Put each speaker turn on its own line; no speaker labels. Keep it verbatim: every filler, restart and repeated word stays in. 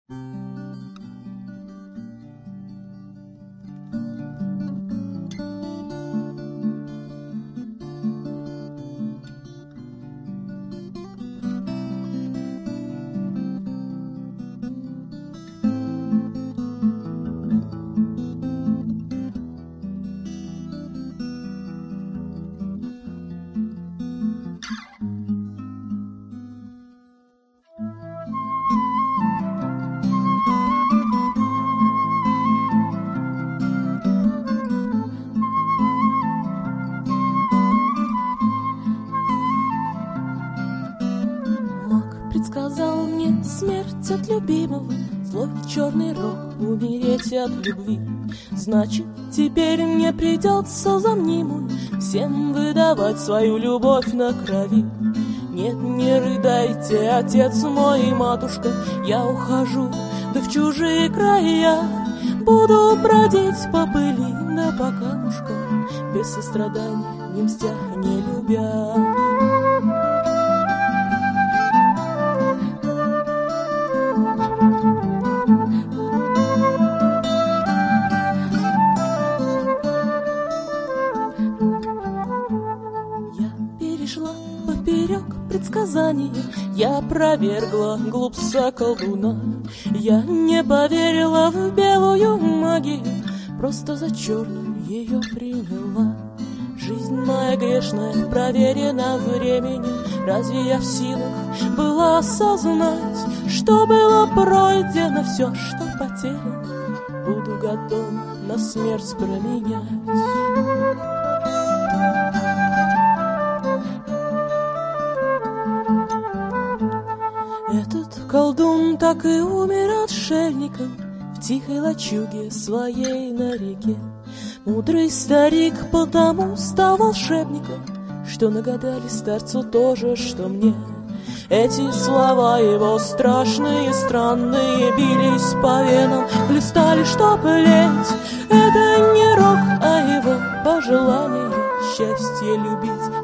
Предсказал мне смерть от любимого, злой черный рок, умереть от любви. Значит, теперь мне придется за мнимую всем выдавать свою любовь на крови. Нет, не рыдайте, отец мой и матушка, я ухожу, да в чужие края. Буду бродить по пыли да по камушкам, без сострадания, не мстя, не любя. Поперек предсказания я опровергла глупца колдуна. Я не поверила в белую магию, просто за черную ее приняла. Жизнь моя грешная проверена временем. Разве я в силах была осознать, что было пройдено, все, что потеряно, буду готова на смерть променять. Этот колдун так и умер отшельником в тихой лачуге своей на реке. Мудрый старик потому стал волшебником, что нагадали старцу тоже, что мне. Эти слова его страшные, странные, бились по венам, хлестали, чтоб леть. Это не рок, а его пожелание счастье любить